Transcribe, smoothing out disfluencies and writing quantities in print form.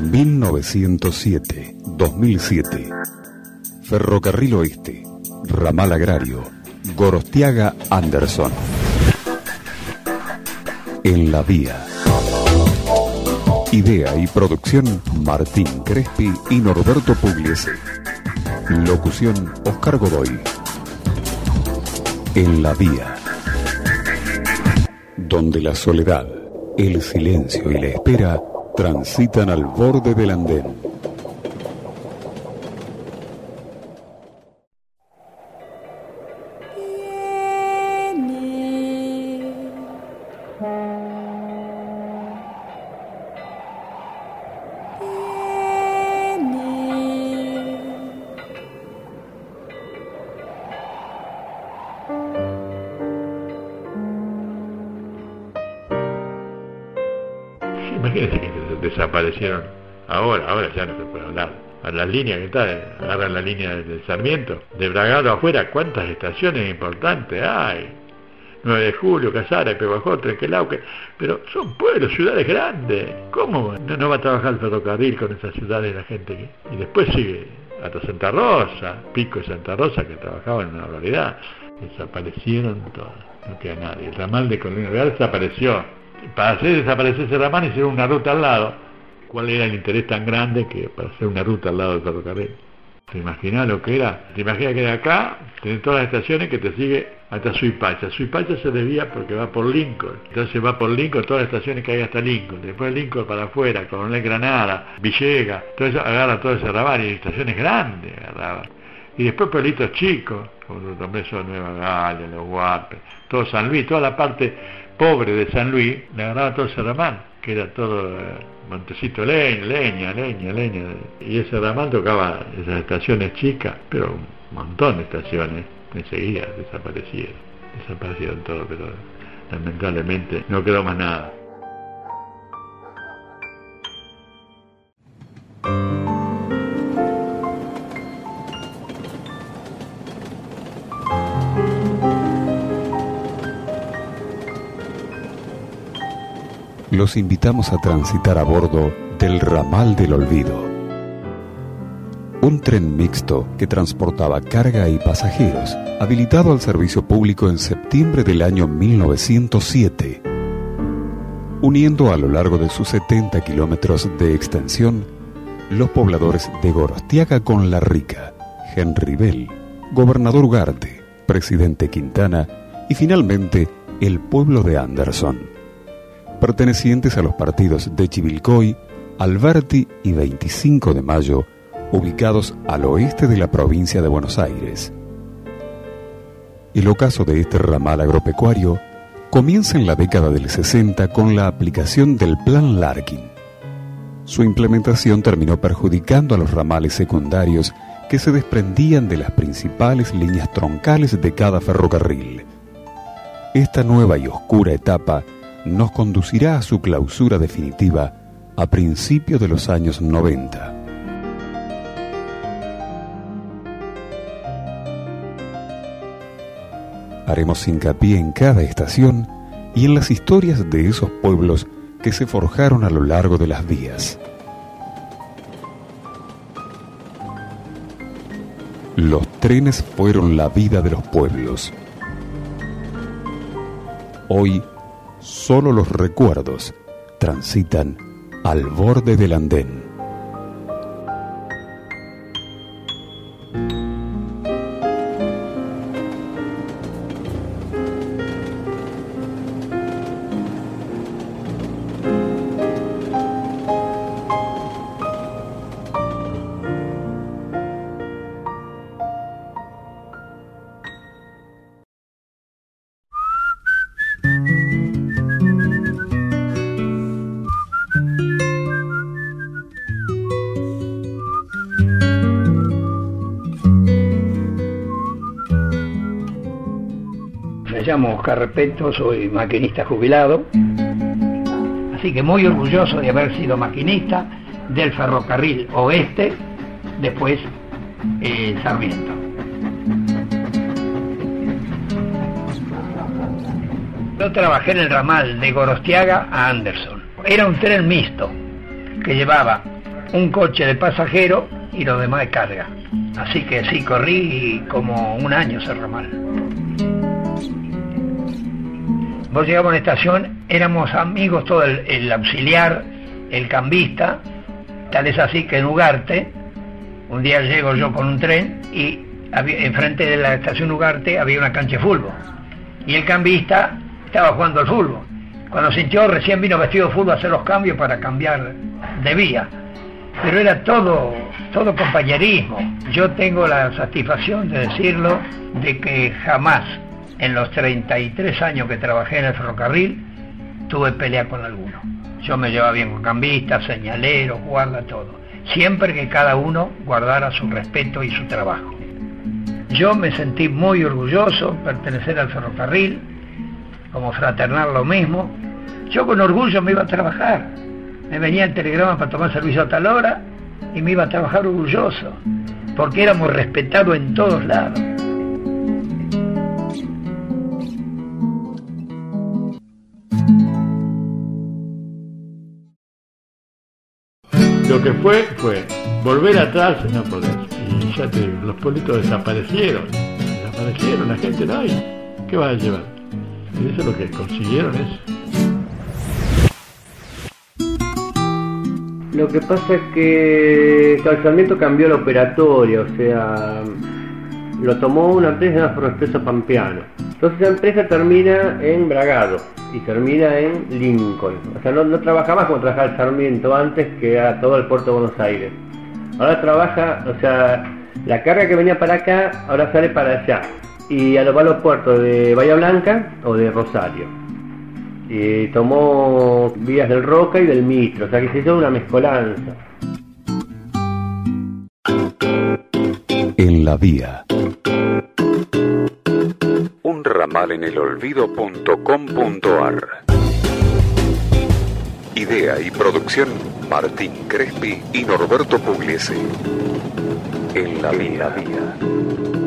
1907-2007. Ferrocarril Oeste, Ramal Agrario, Gorostiaga-Anderson. En la vía. Idea y producción Martín Crespi y Norberto Pugliese. Locución Oscar Godoy. En la vía. Donde la soledad, el silencio y la espera transitan al borde del andén. Imagínense que desaparecieron. Ahora ya no se puede hablar. A las líneas que está, agarran la línea del Sarmiento, de Bragado afuera, cuántas estaciones importantes hay. 9 de Julio, Casara, Peguajó, Trenquelauque, pero son pueblos, ciudades grandes. ¿Cómo no va a trabajar el ferrocarril con esas ciudades la gente? Y después sigue hasta Santa Rosa, Pico y Santa Rosa, que trabajaban en una barbaridad. Desaparecieron todas, no queda nadie. El ramal de Colina Real desapareció. Para hacer desaparecer ese ramal hicieron una ruta al lado. ¿Cuál era el interés tan grande que para hacer una ruta al lado del ferrocarril? ¿Te imaginas lo que era? ¿Te imaginas que de acá tenés todas las estaciones que te sigue hasta Suipacha? Suipacha se desvía porque va por Lincoln. Entonces va por Lincoln, todas las estaciones que hay hasta Lincoln. Después Lincoln para afuera, Coronel Granada, Villegas. Entonces agarra todo ese ramal y estaciones grandes agarraba. Y después pueblitos chicos, como los Tombesos, Nueva Galia, Los Guapes, todo San Luis, toda la parte pobre de San Luis, le agarraba todo ese ramal, que era todo Montecito, leña. Y ese ramal tocaba esas estaciones chicas, pero un montón de estaciones, enseguida desaparecieron todo, pero lamentablemente no quedó más nada. Los invitamos a transitar a bordo del Ramal del Olvido. Un tren mixto que transportaba carga y pasajeros, habilitado al servicio público en septiembre del año 1907, uniendo a lo largo de sus 70 kilómetros de extensión los pobladores de Gorostiaga con La Rica, Henry Bell, Gobernador Ugarte, Presidente Quintana y finalmente el pueblo de Anderson, pertenecientes a los partidos de Chivilcoy, Alberti y 25 de Mayo, ubicados al oeste de la provincia de Buenos Aires. El ocaso de este ramal agropecuario comienza en la década del 60 con la aplicación del Plan Larkin. Su implementación terminó perjudicando a los ramales secundarios que se desprendían de las principales líneas troncales de cada ferrocarril. Esta nueva y oscura etapa nos conducirá a su clausura definitiva a principios de los años 90. Haremos hincapié en cada estación y en las historias de esos pueblos que se forjaron a lo largo de las vías. Los trenes fueron la vida de los pueblos. Hoy, solo los recuerdos transitan al borde del andén. Me llamo Oscar Repeto, soy maquinista jubilado, así que muy orgulloso de haber sido maquinista del Ferrocarril Oeste, después Sarmiento. Yo trabajé en el ramal de Gorostiaga a Anderson. Era un tren mixto que llevaba un coche de pasajero y lo demás de carga. Así que sí, corrí como un año ese ramal. Vos llegamos a la estación, éramos amigos todo el auxiliar, el cambista, tal es así que en Ugarte, un día llego yo con un tren y enfrente de la estación Ugarte había una cancha de fútbol y el cambista estaba jugando al fútbol. Cuando sintió, recién vino vestido de fútbol a hacer los cambios para cambiar de vía, pero era todo compañerismo. Yo tengo la satisfacción de decirlo, de que jamás en los 33 años que trabajé en el ferrocarril tuve pelea con alguno. Yo me llevaba bien con cambistas, señaleros, guarda, todo. Siempre que cada uno guardara su respeto y su trabajo. Yo me sentí muy orgulloso de pertenecer al ferrocarril, como fraternal lo mismo. Yo con orgullo me iba a trabajar. Me venía el telegrama para tomar servicio a tal hora y me iba a trabajar orgulloso, porque éramos respetados en todos lados. Lo que fue volver atrás, no podés. Y ya te digo, los pueblitos desaparecieron, la gente no hay. ¿Qué vas a llevar? Y eso es lo que consiguieron Lo que pasa es que Sarmiento cambió la operatoria, o sea, lo tomó una empresa llamada Ferroexpreso Pampeano. Entonces la empresa termina en Bragado y termina en Lincoln. O sea, no trabaja más como trabajaba el Sarmiento antes, que era todo el puerto de Buenos Aires. Ahora trabaja, o sea, la carga que venía para acá, ahora sale para allá. Y a los puertos de Bahía Blanca o de Rosario. Y tomó vías del Roca y del Mitre, o sea que se hizo una mezcolanza. En la vía. Un ramal en el olvido.com.ar. Idea y producción Martín Crespi y Norberto Pugliese. En la vía.